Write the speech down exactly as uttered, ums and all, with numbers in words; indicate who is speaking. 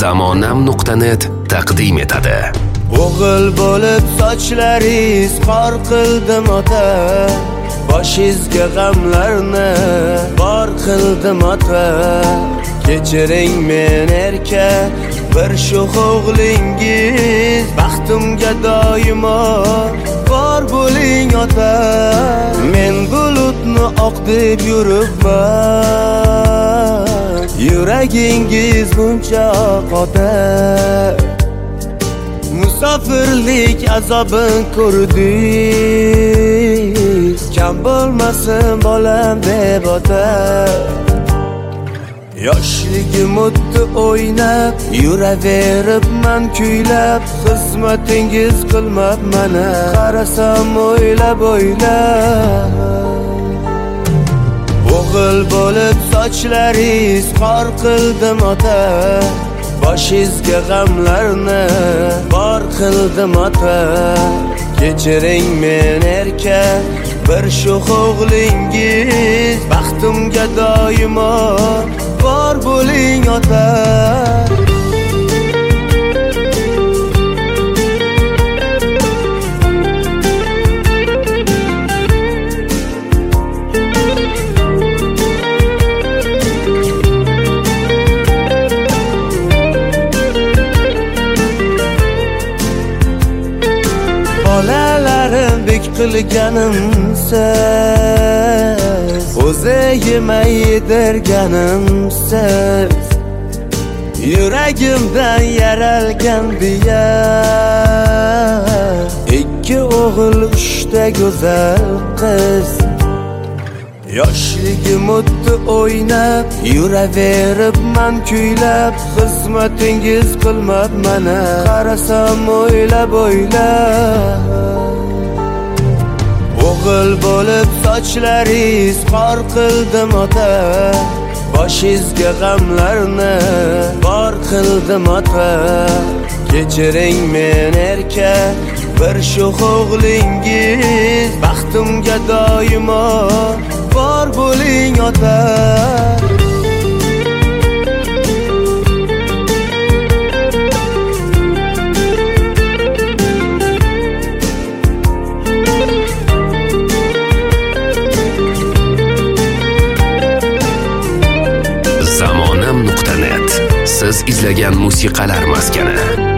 Speaker 1: zamonam nuqta net taqdim etadi.
Speaker 2: O'g'il bo'lib sochlaringiz qor qildim ota, boshingizga g'amlarni bor qildim ota. Kechiring men erkak bir sho'x o'g'lingiz, baxtimga doimo bor bo'ling ota. Men bulutni oq deb yuribman, yuragingiz buncha ota. Musofirlik azobin ko'rdik, kam bo'lmasin bolam deb ota. Yoshligim o'tdi o'ynab, yuraveribman kuylab, xizmatingiz qilmab mana, qarasam o'ylab o'ylab. O'g'il bo'lib sochlaringiz qor qildim ota, boshingizga g'amlarni bor qildim ota. Kechiring men erkak bir sho'x o'g'lingiz, baxtimga doimo bor bo'ling ota. Bolalarim bek qilganimsiz, o'zi yemay yedirganimsiz. Yuragimdan yaralgan biya, ikki o'g'il uchta go'zal qiz. Yoshligim o'tdi o'ynab, yuraveribman kuylab, xizmatingiz qilmab mana, qarasam o'ylab o'ylab. O'g'il bo'lib sochlaringiz qor qildim ota, boshingizga g'amlarni bor qildim ota. Kechiring men erkak bir sho'x o'g'lingiz, baxtimga doimo bor bo'ling ota.
Speaker 1: zamonam nuqta net siz izlagan musiqalar maskani.